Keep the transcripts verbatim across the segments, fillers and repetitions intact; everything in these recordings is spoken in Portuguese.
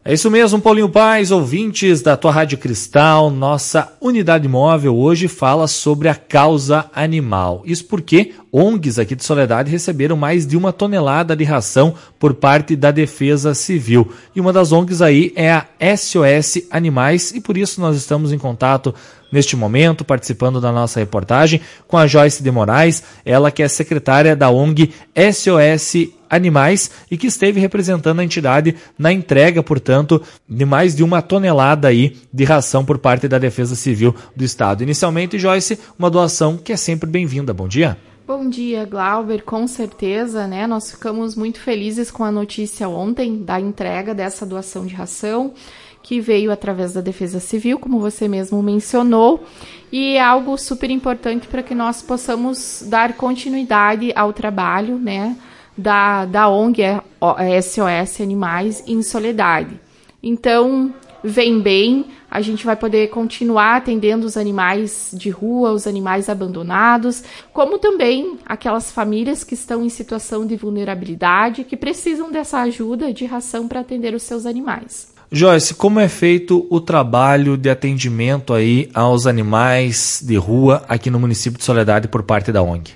É isso mesmo, Paulinho Paz, ouvintes da tua Rádio Cristal. Nossa unidade móvel hoje fala sobre a causa animal. Isso porque O N Gs aqui de Soledade receberam mais de uma tonelada de ração por parte da Defesa Civil. E uma das O N Gs aí é a S O S Animais e por isso nós estamos em contato neste momento, participando da nossa reportagem, com a Joyce de Moraes, ela que é secretária da O N G S O S Animais e que esteve representando a entidade na entrega, portanto, de mais de uma tonelada aí de ração por parte da Defesa Civil do Estado. Inicialmente, Joyce, uma doação que é sempre bem-vinda. Bom dia. Bom dia, Glauber. Com certeza, né? Nós ficamos muito felizes com a notícia ontem da entrega dessa doação de ração, que veio através da Defesa Civil, como você mesmo mencionou, e é algo super importante para que nós possamos dar continuidade ao trabalho, né, da, da O N G S O S Animais em Soledade. Então, vem bem, a gente vai poder continuar atendendo os animais de rua, os animais abandonados, como também aquelas famílias que estão em situação de vulnerabilidade, que precisam dessa ajuda de ração para atender os seus animais. Joyce, como é feito o trabalho de atendimento aí aos animais de rua aqui no município de Soledade por parte da O N G?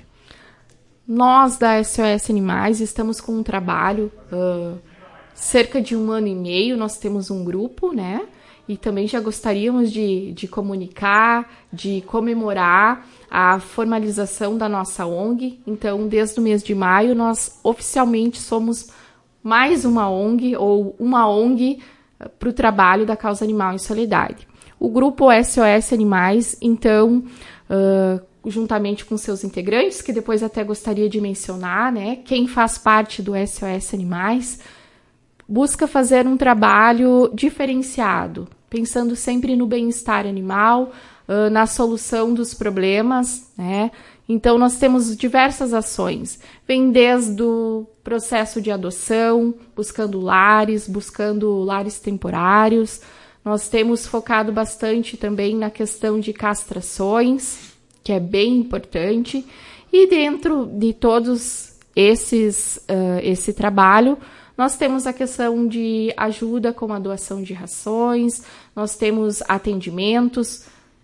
Nós da S O S Animais estamos com um trabalho, uh, cerca de um ano e meio, nós temos um grupo, né? E também já gostaríamos de, de comunicar, de comemorar a formalização da nossa O N G. Então, desde o mês de maio, nós oficialmente somos mais uma O N G ou uma O N G para o trabalho da causa animal em Soledade. O grupo S O S Animais, então, uh, juntamente com seus integrantes, que depois até gostaria de mencionar, né, quem faz parte do S O S Animais, busca fazer um trabalho diferenciado, pensando sempre no bem-estar animal, uh, na solução dos problemas, né? Então, nós temos diversas ações, vem desde o processo de adoção, buscando lares, buscando lares temporários. Nós temos focado bastante também na questão de castrações, que é bem importante. E dentro de todos esses, uh, esse trabalho, nós temos a questão de ajuda com a doação de rações, nós temos atendimentos,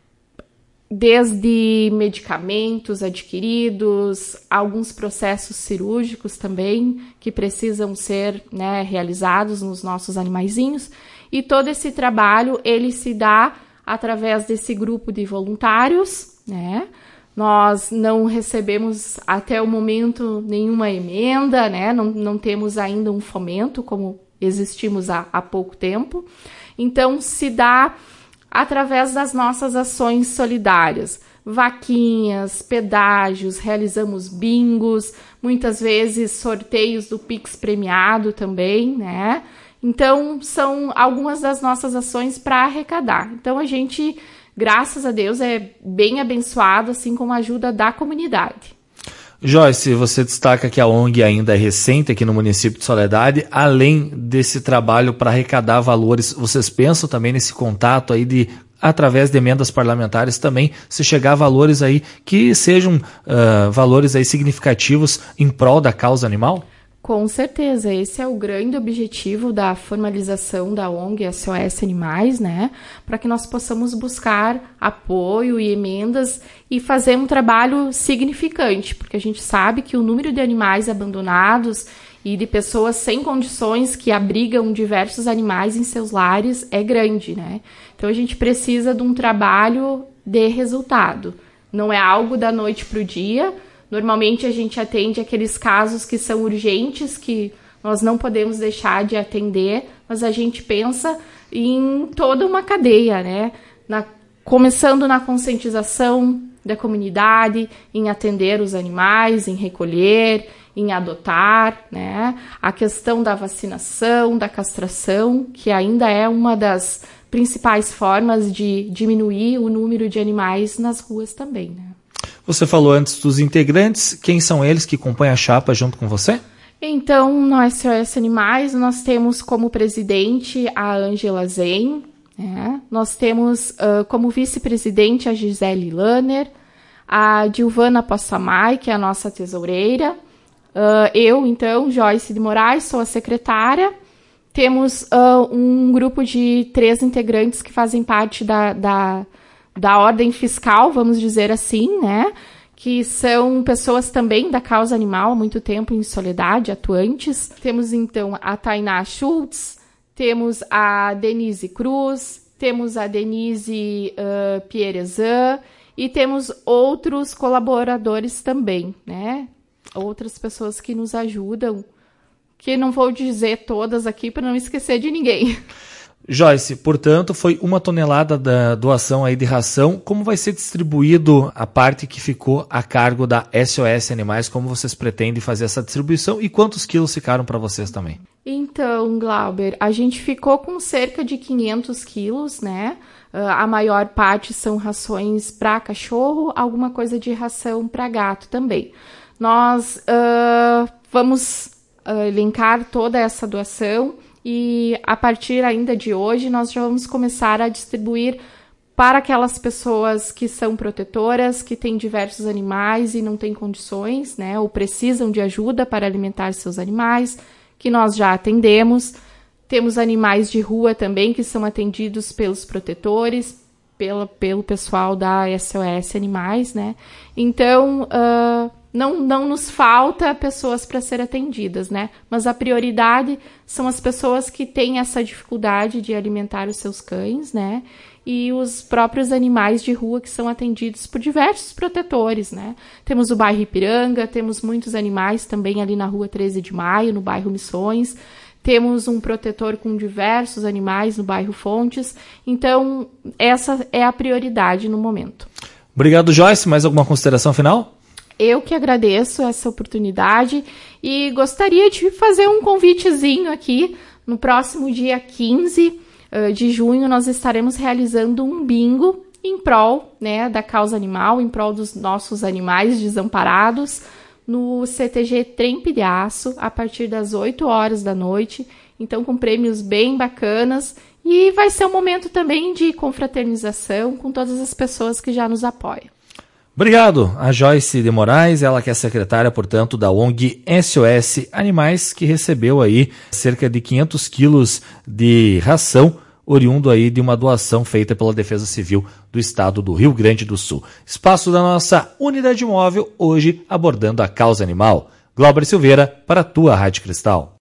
desde medicamentos adquiridos, alguns processos cirúrgicos também, que precisam ser, né, realizados nos nossos animaizinhos. E todo esse trabalho, ele se dá através desse grupo de voluntários, né? Nós não recebemos até o momento nenhuma emenda, né? Não, não temos ainda um fomento, como existimos há, há pouco tempo. Então, se dá através das nossas ações solidárias, vaquinhas, pedágios, realizamos bingos, muitas vezes sorteios do Pix premiado também, né? Então, são algumas das nossas ações para arrecadar. Então, a gente, graças a Deus, é bem abençoado, assim, com a ajuda da comunidade. Joyce, você destaca que a O N G ainda é recente aqui no município de Soledade. Além desse trabalho para arrecadar valores, vocês pensam também nesse contato aí de, através de emendas parlamentares também, se chegar a valores aí que sejam uh, valores aí significativos em prol da causa animal? Com certeza, esse é o grande objetivo da formalização da O N G S O S Animais, né? Para que nós possamos buscar apoio e emendas e fazer um trabalho significante, porque a gente sabe que o número de animais abandonados e de pessoas sem condições que abrigam diversos animais em seus lares é grande, né? Então a gente precisa de um trabalho de resultado. Não é algo da noite para o dia. Normalmente a gente atende aqueles casos que são urgentes, que nós não podemos deixar de atender, mas a gente pensa em toda uma cadeia, né? Na, começando na conscientização da comunidade, em atender os animais, em recolher, em adotar, né? A questão da vacinação, da castração, que ainda é uma das principais formas de diminuir o número de animais nas ruas também, né? Você falou antes dos integrantes, quem são eles que compõem a chapa junto com você? Então, no S O S Animais, nós temos como presidente a Ângela Zen, né? Nós temos uh, como vice-presidente a Gisele Lanner, a Dilvana Possamay, que é a nossa tesoureira, uh, eu, então, Joyce de Moraes, sou a secretária, Temos uh, um grupo de três integrantes que fazem parte da, da, da ordem fiscal, vamos dizer assim, né? Que são pessoas também da causa animal há muito tempo em Soledade, atuantes. Temos, então, a Tainá Schultz, temos a Denise Cruz, temos a Denise uh, Pierezan e temos outros colaboradores também, né? Outras pessoas que nos ajudam, que não vou dizer todas aqui para não esquecer de ninguém. Joyce, portanto, foi uma tonelada da doação aí de ração. Como vai ser distribuído a parte que ficou a cargo da S O S Animais? Como vocês pretendem fazer essa distribuição e quantos quilos ficaram para vocês também? Então, Glauber, a gente ficou com cerca de quinhentos quilos, né? Uh, a maior parte são rações para cachorro, alguma coisa de ração para gato também. Nós uh, vamos uh, elencar toda essa doação. E a partir ainda de hoje, nós já vamos começar a distribuir para aquelas pessoas que são protetoras, que têm diversos animais e não têm condições, né, ou precisam de ajuda para alimentar seus animais, que nós já atendemos. Temos animais de rua também, que são atendidos pelos protetores, pela, pelo pessoal da S O S Animais, né? Então, uh, Não, não nos falta pessoas para ser atendidas, né? Mas a prioridade são as pessoas que têm essa dificuldade de alimentar os seus cães, né? E os próprios animais de rua que são atendidos por diversos protetores, né? Temos o bairro Ipiranga, temos muitos animais também ali na rua treze de maio, no bairro Missões. Temos um protetor com diversos animais no bairro Fontes. Então, essa é a prioridade no momento. Obrigado, Joyce. Mais alguma consideração final? Eu que agradeço essa oportunidade e gostaria de fazer um convitezinho aqui. No próximo dia quinze de junho, nós estaremos realizando um bingo em prol, né, da causa animal, em prol dos nossos animais desamparados, no C T G Trem Pilhaço, a partir das oito horas da noite. Então, com prêmios bem bacanas. E vai ser um momento também de confraternização com todas as pessoas que já nos apoiam. Obrigado a Joyce de Moraes, ela que é secretária, portanto, da O N G S O S Animais, que recebeu aí cerca de quinhentos quilos de ração, oriundo aí de uma doação feita pela Defesa Civil do Estado do Rio Grande do Sul. Espaço da nossa unidade móvel, hoje abordando a causa animal. Glauber Silveira, para a tua Rádio Cristal.